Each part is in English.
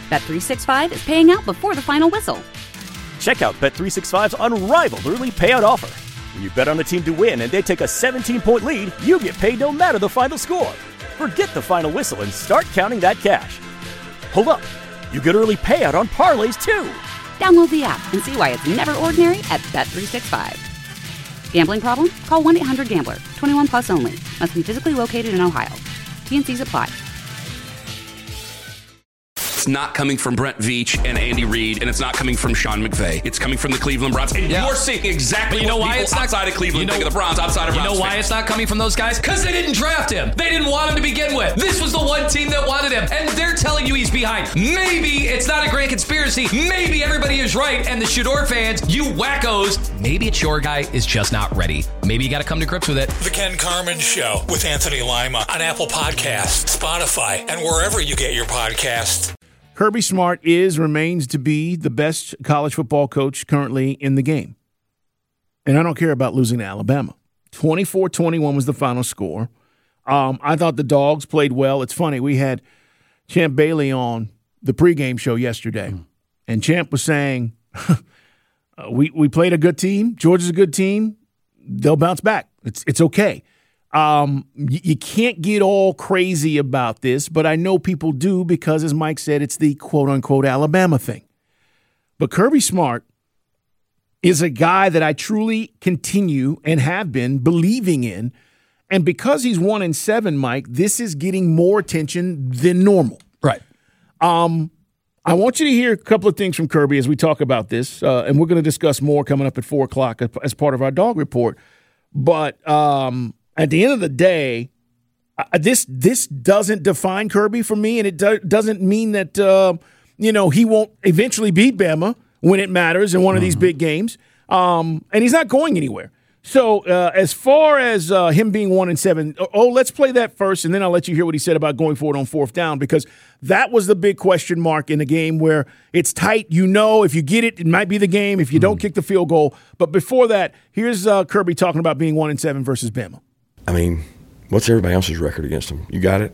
Bet365 is paying out before the final whistle. Check out Bet365's unrivaled early payout offer. When you bet on a team to win and they take a 17-point lead, you get paid no matter the final score. Forget the final whistle and start counting that cash. Hold up. You get early payout on parlays, too. Download the app and see why it's never ordinary at Bet365. Gambling problem? Call 1-800-GAMBLER. 21 plus only. Must be physically located in Ohio. T&Cs apply. It's not coming from Brent Veach and Andy Reid, and it's not coming from Sean McVay. It's coming from the Cleveland Browns. And you're seeing exactly what people outside of Cleveland think of the Browns, outside of Browns. You know why it's not coming from those guys? Because they didn't draft him. They didn't want him to begin with. This was the one team that wanted him, and they're telling you he's behind. Maybe it's not a grand conspiracy. Maybe everybody is right, and the Shador fans, you wackos, maybe it's your guy is just not ready. Maybe you got to come to grips with it. The Ken Carman Show with Anthony Lima on Apple Podcasts, Spotify, and wherever you get your podcasts. Kirby Smart remains to be the best college football coach currently in the game. And I don't care about losing to Alabama. 24-21 was the final score. I thought the Dogs played well. It's funny, we had Champ Bailey on the pregame show yesterday, and Champ was saying, we played a good team. Georgia's a good team. They'll bounce back. It's okay. You can't get all crazy about this, but I know people do because, as Mike said, it's the quote-unquote Alabama thing. But Kirby Smart is a guy that I truly continue and have been believing in, and because he's 1-7, Mike, this is getting more attention than normal. Right. I want you to hear a couple of things from Kirby as we talk about this, and we're going to discuss more coming up at 4 o'clock as part of our Dog Report. But at the end of the day, this doesn't define Kirby for me, and it doesn't mean that he won't eventually beat Bama when it matters in one of these big games. And he's not going anywhere. So as far as him being 1-7, let's play that first, and then I'll let you hear what he said about going forward on 4th down, because that was the big question mark in a game where it's tight. If you get it, it might be the game. If you don't kick the field goal. But before that, here's Kirby talking about being 1-7 versus Bama. I mean, what's everybody else's record against them? You got it?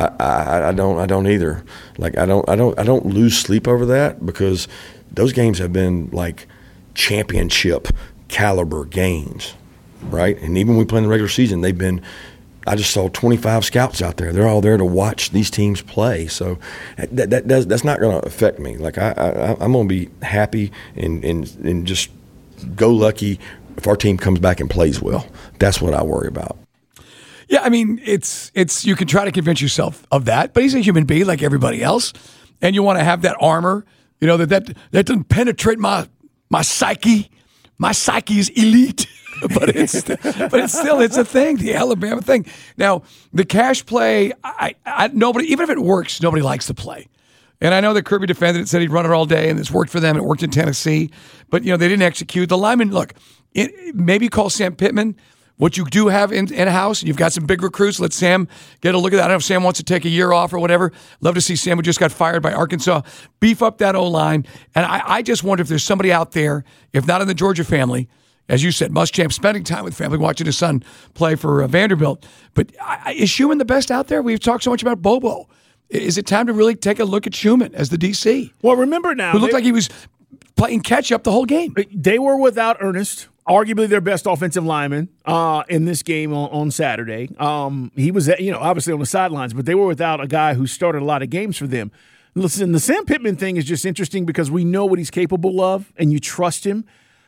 I don't either. Like I don't lose sleep over that, because those games have been like championship caliber games, right? And even when we play in the regular season, they've been. I just saw 25 scouts out there. They're all there to watch these teams play. So that's not going to affect me. Like I'm going to be happy and just go lucky if our team comes back and plays well. That's what I worry about. Yeah, I mean, it's you can try to convince yourself of that, but he's a human being like everybody else, and you want to have that armor, that doesn't penetrate my psyche. My psyche is elite, but it's still a thing, the Alabama thing. Now, the cash play, nobody, even if it works, nobody likes the play. And I know that Kirby defended it, said he'd run it all day, and it's worked for them. It worked in Tennessee, but they didn't execute. The linemen, look, maybe call Sam Pittman. What you do have in-house, you've got some big recruits. Let Sam get a look at that. I don't know if Sam wants to take a year off or whatever. Love to see Sam, who just got fired by Arkansas, beef up that O-line. And I just wonder if there's somebody out there, if not in the Georgia family, as you said, Muschamp spending time with family, watching his son play for Vanderbilt. But is Schumann the best out there? We've talked so much about Bobo. Is it time to really take a look at Schumann as the DC? Well, remember now. Who looked like he was playing catch-up the whole game. They were without Ernest, arguably their best offensive lineman in this game on Saturday. He was, obviously on the sidelines, but they were without a guy who started a lot of games for them. Listen, the Sam Pittman thing is just interesting because we know what he's capable of, and you trust him.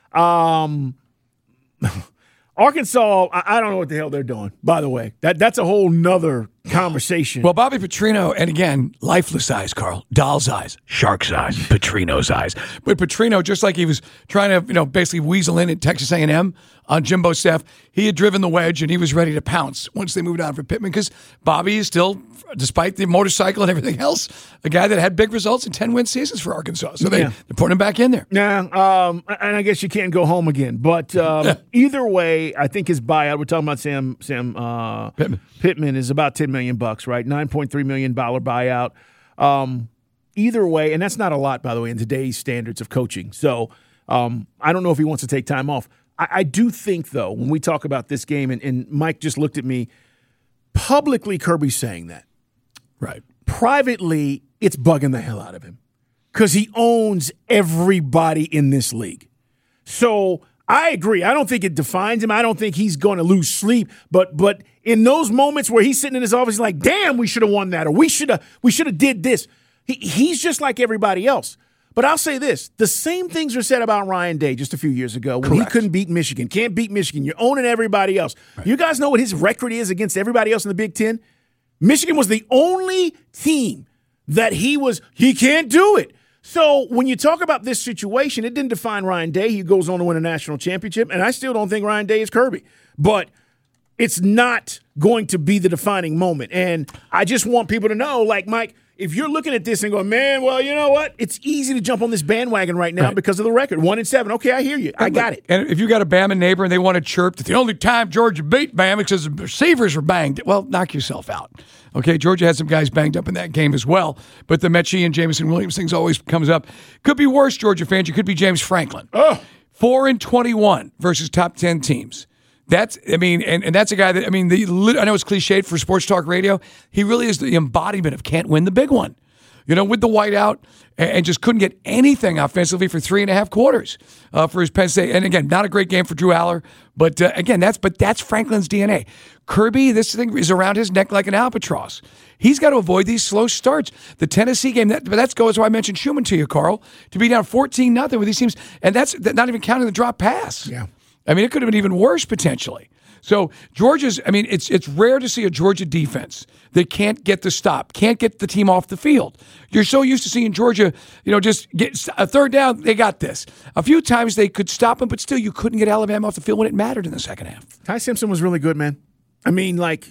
Arkansas, I don't know what the hell they're doing, by the way. That's a whole nother conversation. Well, Bobby Petrino, and again, lifeless eyes, Carl. Doll's eyes, shark's eyes, Petrino's eyes. But Petrino, just like he was trying to, basically weasel in at Texas A&M on Jimbo's staff, he had driven the wedge, and he was ready to pounce once they moved on for Pittman, because Bobby is still, despite the motorcycle and everything else, a guy that had big results in 10-win seasons for Arkansas. So they're putting him back in there. Yeah, and I guess you can't go home again. But either way, I think his buyout, we're talking about Sam Pittman is about $10 million, right? $9.3 million buyout. Either way, and that's not a lot, by the way, in today's standards of coaching. So I don't know if he wants to take time off. I do think, though, when we talk about this game, and Mike just looked at me, publicly Kirby's saying that. Right. Privately, it's bugging the hell out of him. because he owns everybody in this league. So I agree. I don't think it defines him. I don't think he's going to lose sleep. But in those moments where he's sitting in his office like, damn, we should have won that, or we should have did this. He's just like everybody else. But I'll say this. The same things were said about Ryan Day just a few years ago when he couldn't beat Michigan. Can't beat Michigan. You're owning everybody else. Right. You guys know what his record is against everybody else in the Big Ten? Michigan was the only team that he can't do it. So when you talk about this situation, it didn't define Ryan Day. He goes on to win a national championship, and I still don't think Ryan Day is Kirby. But it's not going to be the defining moment. And I just want people to know, like, Mike, if you're looking at this and going, man, well, you know what? It's easy to jump on this bandwagon right now because of the record. 1-7. Okay, I hear you. I got it. And if you got a Bama neighbor and they want to chirp that the only time Georgia beat Bama because the receivers were banged, well, knock yourself out. Okay, Georgia had some guys banged up in that game as well. But the Mechie and Jameson Williams things always comes up. Could be worse, Georgia fans. You could be James Franklin. 4-21 versus top 10 teams. That's, I mean, and that's a guy that, I mean, I know it's cliched for sports talk radio. He really is the embodiment of can't win the big one. You know, with the whiteout and just couldn't get anything offensively for 3.5 quarters for his Penn State. And again, not a great game for Drew Aller, but again, that's Franklin's DNA. Kirby, this thing is around his neck like an albatross. He's got to avoid these slow starts. The Tennessee game, that's why I mentioned Schumann to you, Carl, to be down 14-0 with these teams, and that's not even counting the drop pass. Yeah. I mean, it could have been even worse potentially. So Georgia's, I mean, it's rare to see a Georgia defense that can't get the stop, can't get the team off the field. You're so used to seeing Georgia, you know, just get a third down, they got this. A few times they could stop them, but still you couldn't get Alabama off the field when it mattered in the second half. Ty Simpson was really good, man. I mean, like,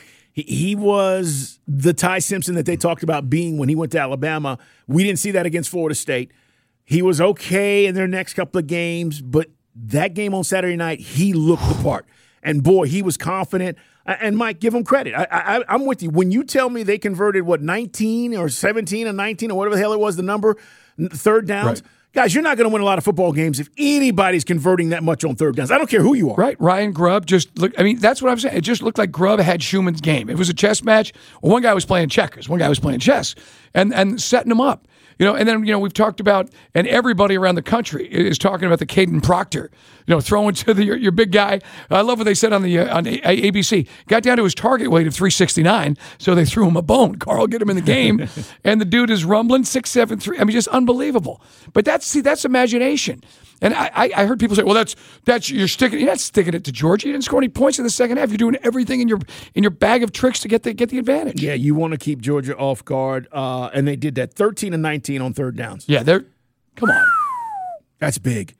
he was the Ty Simpson that they talked about being when he went to Alabama. We didn't see that against Florida State. He was okay in their next couple of games, but that game on Saturday night, he looked the part. And, boy, he was confident. And, Mike, give him credit. I'm with you. When you tell me they converted, 19 or 17 or 19 or whatever the hell it was, the number, third downs, right. Guys, you're not going to win a lot of football games if anybody's converting that much on third downs. I don't care who you are. Right. Ryan Grubb just looked, I mean, that's what I'm saying. It just looked like Grubb had Schumann's game. It was a chess match. Well, one guy was playing checkers. One guy was playing chess and setting him up. You know, and then, you know, we've talked about, and everybody around the country is talking about the Caden Proctor, you know, throwing to your big guy. I love what they said on ABC. Got down to his target weight of 369, so they threw him a bone. Carl, get him in the game. And the dude is rumbling 6'7", I mean, just unbelievable. But that's imagination. And I heard people say, well, that's you're not sticking it to Georgia. You didn't score any points in the second half. You're doing everything in your bag of tricks to get the advantage. Yeah, you want to keep Georgia off guard, and they did that. 13-19 on third downs. Yeah, come on. That's big.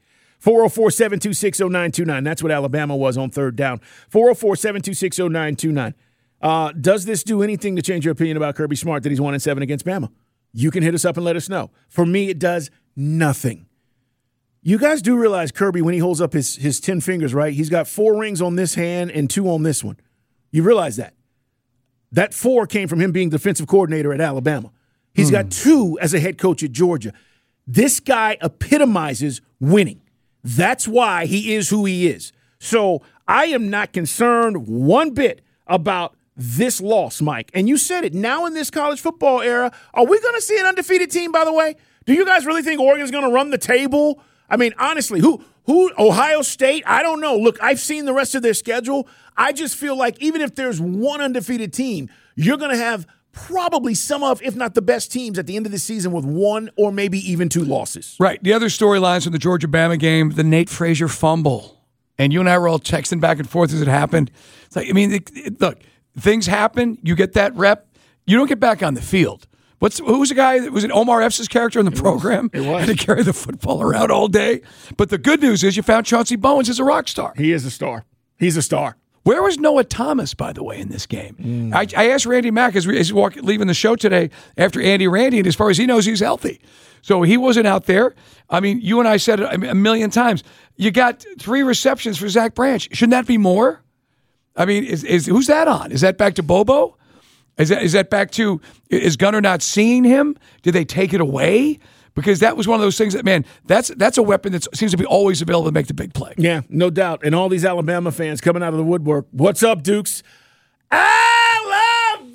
404-726-0929. That's what Alabama was on third down. 404-726-0929. Does this do anything to change your opinion about Kirby Smart that he's 1-7 against Bama? You can hit us up and let us know. For me, it does nothing. You guys do realize Kirby, when he holds up his 10 fingers, right? He's got 4 rings on this hand and 2 on this one. You realize that? That 4 came from him being defensive coordinator at Alabama. He's got 2 as a head coach at Georgia. This guy epitomizes winning. That's why he is who he is. So I am not concerned one bit about this loss, Mike. And you said it. Now in this college football era, are we going to see an undefeated team, by the way? Do you guys really think Oregon's going to run the table? I mean, honestly, who Ohio State? I don't know. Look, I've seen the rest of their schedule. I just feel like even if there's one undefeated team, you're going to have probably some of, if not the best teams at the end of the season with 1 or maybe even 2 losses. Right. The other storylines from the Georgia-Bama game, the Nate Frazier fumble. And you and I were all texting back and forth as it happened. It's like, I mean, look, things happen. You get that rep. You don't get back on the field. Who was the guy? Was it Omar Epps' character in the program? It was. Had to carry the football around all day. But the good news is you found Chauncey Bowens as a rock star. He is a star. He's a star. Where was Noah Thomas, by the way, in this game? I asked Randy Mack as he's leaving the show today after Andy Randy, and as far as he knows, he's healthy. So he wasn't out there. I mean, you and I said it a million times. You got 3 receptions for Zach Branch. Shouldn't that be more? I mean, who's that on? Is that back to Bobo? Is that back to, is Gunner not seeing him? Did they take it away? Because that was one of those things that, man, that's a weapon that seems to be always available to make the big play. Yeah, no doubt. And all these Alabama fans coming out of the woodwork. What's up, Dukes? Alabama!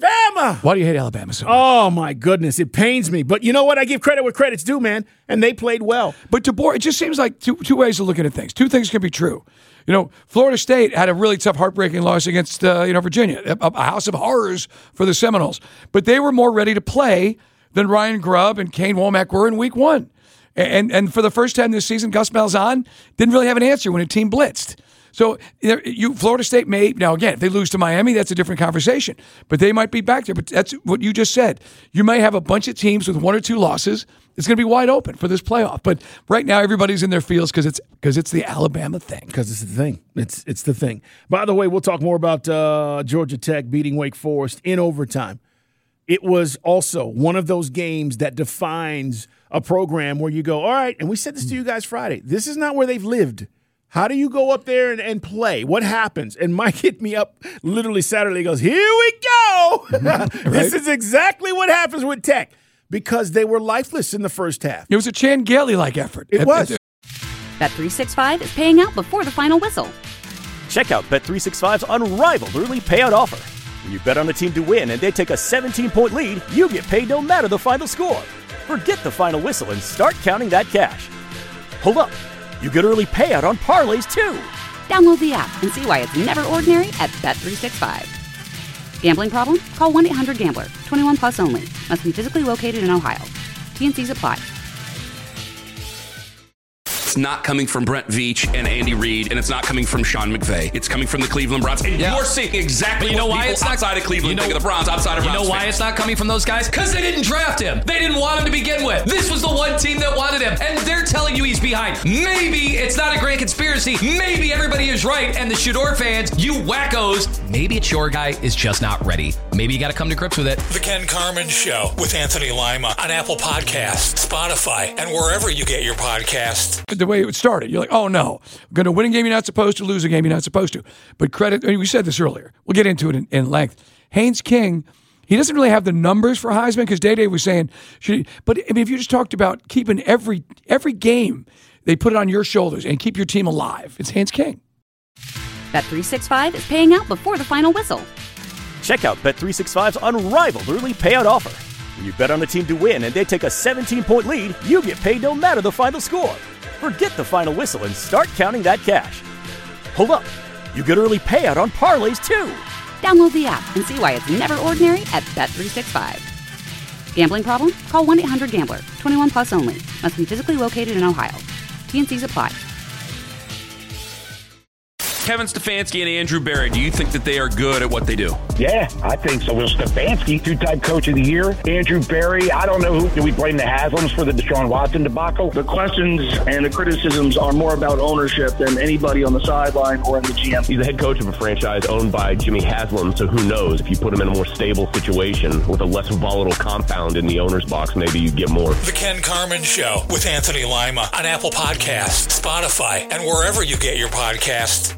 Alabama. Why do you hate Alabama so much? Oh, my goodness. It pains me. But you know what? I give credit where credit's due, man. And they played well. But DeBoer, it just seems like two ways of looking at things. Two things can be true. You know, Florida State had a really tough, heartbreaking loss against Virginia, a house of horrors for the Seminoles. But they were more ready to play than Ryan Grubb and Kane Womack were in week one. And for the first time this season, Gus Malzahn didn't really have an answer when a team blitzed. So Florida State may, now again, if they lose to Miami, that's a different conversation. But they might be back there. But that's what you just said. You may have a bunch of teams with one or two losses. It's going to be wide open for this playoff. But right now, everybody's in their fields because it's the Alabama thing. Because it's the thing. It's the thing. By the way, we'll talk more about Georgia Tech beating Wake Forest in overtime. It was also one of those games that defines a program where you go, all right, and we said this to you guys Friday. This is not where they've lived. How do you go up there and play? What happens? And Mike hit me up literally Saturday. He goes, here we go. Right? This is exactly what happens with Tech because they were lifeless in the first half. It was a Chan Gailey-like effort. It was. Bet365 is paying out before the final whistle. Check out Bet365's unrivaled early payout offer. When you bet on a team to win and they take a 17-point lead, you get paid no matter the final score. Forget the final whistle and start counting that cash. Hold up. You get early payout on parlays, too. Download the app and see why it's never ordinary at Bet365. Gambling problem? Call 1-800-GAMBLER. 21 plus only. Must be physically located in Ohio. T&Cs apply. It's not coming from Brent Veach and Andy Reid, and it's not coming from Sean McVay. It's coming from the Cleveland Browns. And you're seeing exactly what people outside of Cleveland think of the Browns, outside of Browns. You know why fans. it's not coming from those guys? Because they didn't draft him. They didn't want him to begin with. This was the one team that wanted him, and they're telling you he's behind. Maybe it's not a grand conspiracy. Maybe everybody is right, and the Shador fans, you wackos, maybe it's your guy is just not ready. Maybe you got to come to grips with it. The Ken Carman Show with Anthony Lima on Apple Podcasts, Spotify, and wherever you get your podcasts. The way it started, you're like, oh no, going to win a game you're not supposed to, lose a game you're not supposed to. But credit, I mean, we said this earlier. We'll get into it in length. Haynes King, he doesn't really have the numbers for Heisman because Day was saying, but I mean, if you just talked about keeping every game, they put it on your shoulders and keep your team alive. It's Haynes King. Bet365 is paying out before the final whistle. Check out Bet365's unrivaled early payout offer. When you bet on a team to win and they take a 17-point lead, you get paid no matter the final score. Forget the final whistle and start counting that cash. Hold up. You get early payout on parlays, too. Download the app and see why it's never ordinary at Bet365. Gambling problem? Call 1-800-GAMBLER. 21 plus only. Must be physically located in Ohio. T&Cs apply. Kevin Stefanski and Andrew Berry, do you think that they are good at what they do? Yeah, I think so. Will Stefanski, two-time coach of the year. Andrew Berry, I don't know do we blame the Haslams for the Deshaun Watson debacle? The questions and the criticisms are more about ownership than anybody on the sideline or in the GM. He's the head coach of a franchise owned by Jimmy Haslam, so who knows? If you put him in a more stable situation with a less volatile compound in the owner's box, maybe you get more. The Ken Carman Show with Anthony Lima on Apple Podcasts, Spotify, and wherever you get your podcasts.